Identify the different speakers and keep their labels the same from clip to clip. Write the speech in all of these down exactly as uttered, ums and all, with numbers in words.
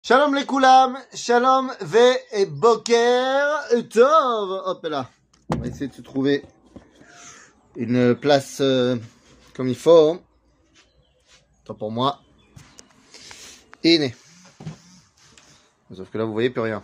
Speaker 1: Shalom les koulam, shalom ve boker tov. Hop là, on va essayer de se trouver une place euh, comme il faut. Tant pour moi. Iné. Sauf que là vous voyez plus rien.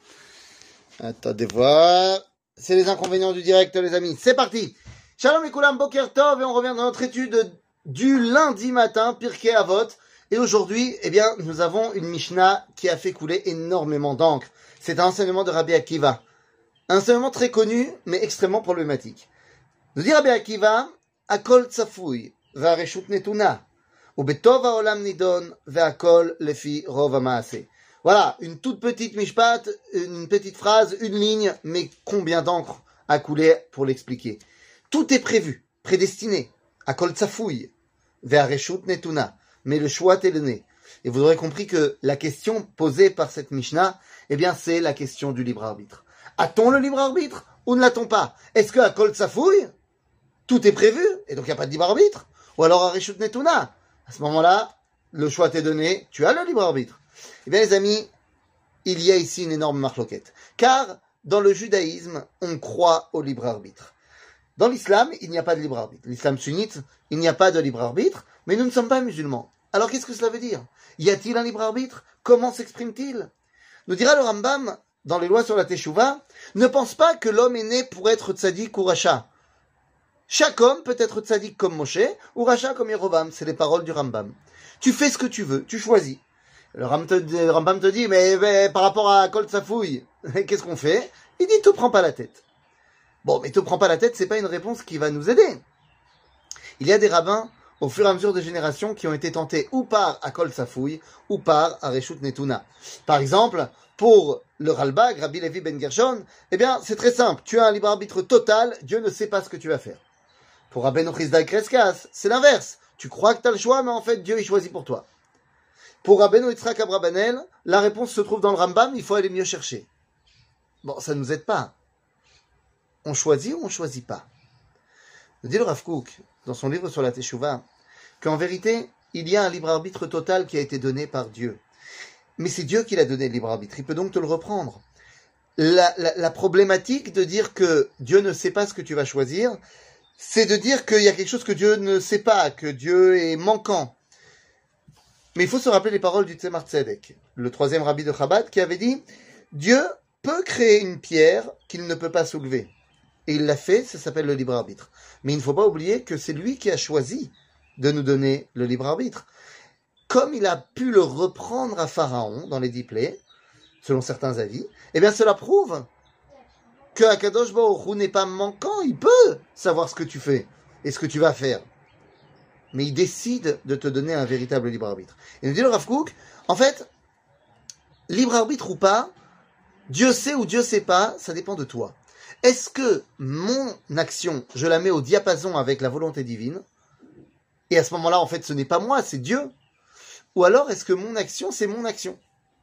Speaker 1: Attendez voir. C'est les inconvénients du direct les amis. C'est parti. Shalom les koulam, boker tov, et on revient dans notre étude du lundi matin, Pirkei Avot. Et aujourd'hui, eh bien, nous avons une Mishnah qui a fait couler énormément d'encre. C'est un enseignement de Rabbi Akiva. Un enseignement très connu, mais extrêmement problématique. Nous dit Rabbi Akiva, Akol tsafouy, ve'areshut netuna, ubetov ha'olam nidon, ve'akol lefi rov ha'maaseh. Voilà, une toute petite mishpat, une petite phrase, une ligne, mais combien d'encre a coulé pour l'expliquer. Tout est prévu, prédestiné. Akol tsafouy, ve'areshut netuna. Mais le choix est donné. Et vous aurez compris que la question posée par cette Mishnah, eh bien, c'est la question du libre arbitre. A-t-on le libre arbitre ou ne l'a-t-on pas? Est-ce que à Kol Tsafouy, tout est prévu et donc il n'y a pas de libre arbitre? Ou alors à Reshut Netuna? À ce moment-là, le choix t'est donné, tu as le libre arbitre. Eh bien, les amis, il y a ici une énorme marloquette. Car dans le judaïsme, on croit au libre arbitre. Dans l'islam, il n'y a pas de libre arbitre. L'islam sunnite, il n'y a pas de libre arbitre, mais nous ne sommes pas musulmans. Alors qu'est-ce que cela veut dire? Y a-t-il un libre arbitre? Comment s'exprime-t-il? Nous dira le Rambam, dans les lois sur la Teshuvah, ne pense pas que l'homme est né pour être tzaddik ou racha. Chaque homme peut être tzaddik comme Moshe, ou racha comme Yerovam. C'est les paroles du Rambam. Tu fais ce que tu veux, tu choisis. Le Rambam te dit, mais, mais par rapport à Kol Tsafouy, qu'est-ce qu'on fait? Il dit, te prends pas la tête. Bon, mais te prends pas la tête, c'est pas une réponse qui va nous aider. Il y a des rabbins, au fur et à mesure des générations, qui ont été tentés ou par Akol Tsafouy, ou par Areshut Netuna. Par exemple, pour le Ralbag, Rabbi Levi Ben Gershon, eh bien, c'est très simple. Tu as un libre arbitre total, Dieu ne sait pas ce que tu vas faire. Pour Rabbeinu Chizda Kreskas, c'est l'inverse. Tu crois que tu as le choix, mais en fait, Dieu, il choisit pour toi. Pour Rabbeinu Yitzhak Abrabanel, la réponse se trouve dans le Rambam, il faut aller mieux chercher. Bon, ça ne nous aide pas. On choisit ou on ne choisit pas? Nous dit le Rav Kook, dans son livre sur la Teshuvah, qu'en vérité, il y a un libre arbitre total qui a été donné par Dieu. Mais c'est Dieu qui l'a donné le libre arbitre, il peut donc te le reprendre. La, la, la problématique de dire que Dieu ne sait pas ce que tu vas choisir, c'est de dire qu'il y a quelque chose que Dieu ne sait pas, que Dieu est manquant. Mais il faut se rappeler les paroles du Tzemar Tzedek, le troisième rabbi de Chabad, qui avait dit « Dieu peut créer une pierre qu'il ne peut pas soulever. » Et il l'a fait, ça s'appelle le libre arbitre. Mais il ne faut pas oublier que c'est lui qui a choisi de nous donner le libre arbitre. Comme il a pu le reprendre à Pharaon dans les dix plaies, selon certains avis, eh bien cela prouve que Akadosh Baruch Hu n'est pas manquant, il peut savoir ce que tu fais et ce que tu vas faire. Mais il décide de te donner un véritable libre arbitre. Et nous dit le Rav Kook, en fait, libre arbitre ou pas, Dieu sait ou Dieu sait pas, ça dépend de toi. Est-ce que mon action, je la mets au diapason avec la volonté divine, et à ce moment-là, en fait, ce n'est pas moi, c'est Dieu? Ou alors, est-ce que mon action, c'est mon action?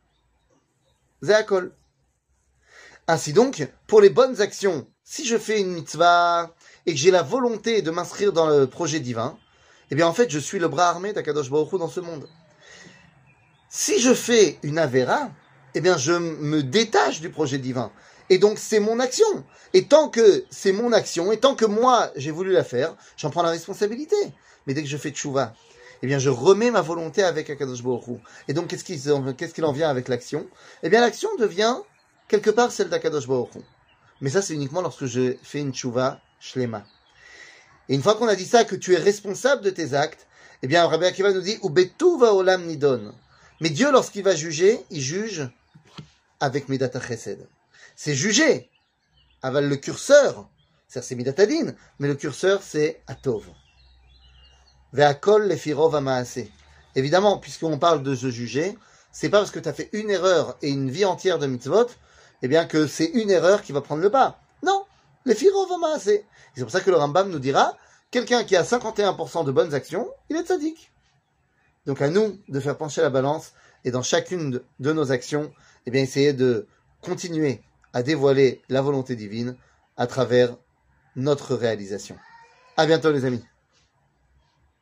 Speaker 1: Zéakol. Ainsi donc, pour les bonnes actions, si je fais une mitzvah, et que j'ai la volonté de m'inscrire dans le projet divin, eh bien, en fait, je suis le bras armé d'Akadosh Baruch Hu dans ce monde. Si je fais une avéra, eh bien, je me détache du projet divin. Et donc, c'est mon action. Et tant que c'est mon action, et tant que moi, j'ai voulu la faire, j'en prends la responsabilité. Mais dès que je fais tchouva, eh bien, je remets ma volonté avec Akadosh Baruch Hu. Et donc, qu'est-ce qu'il, qu'est-ce qu'il en vient avec l'action? Eh bien, l'action devient, quelque part, celle d'Akadosh Baruch Hu. Mais ça, c'est uniquement lorsque je fais une tchouva shlema. Et une fois qu'on a dit ça, que tu es responsable de tes actes, eh bien, Rabbi Akiva nous dit, Ubetu va'olam nidon. Mais Dieu, lorsqu'il va juger, il juge avec Midat HaChesed. C'est juger. Aval le curseur, c'est Midat Hadin, mais le curseur, c'est Atov. Ve'akol lefi rov ha'maaseh. Évidemment, puisqu'on parle de se juger, c'est pas parce que tu as fait une erreur et une vie entière de mitzvot, eh bien que c'est une erreur qui va prendre le pas. Non, lefi rov ha'maaseh. C'est pour ça que le Rambam nous dira, quelqu'un qui a cinquante et un pour cent de bonnes actions, il est tzaddik. Donc à nous de faire pencher la balance et dans chacune de nos actions, eh bien essayer de continuer à dévoiler la volonté divine à travers notre réalisation. À bientôt les amis.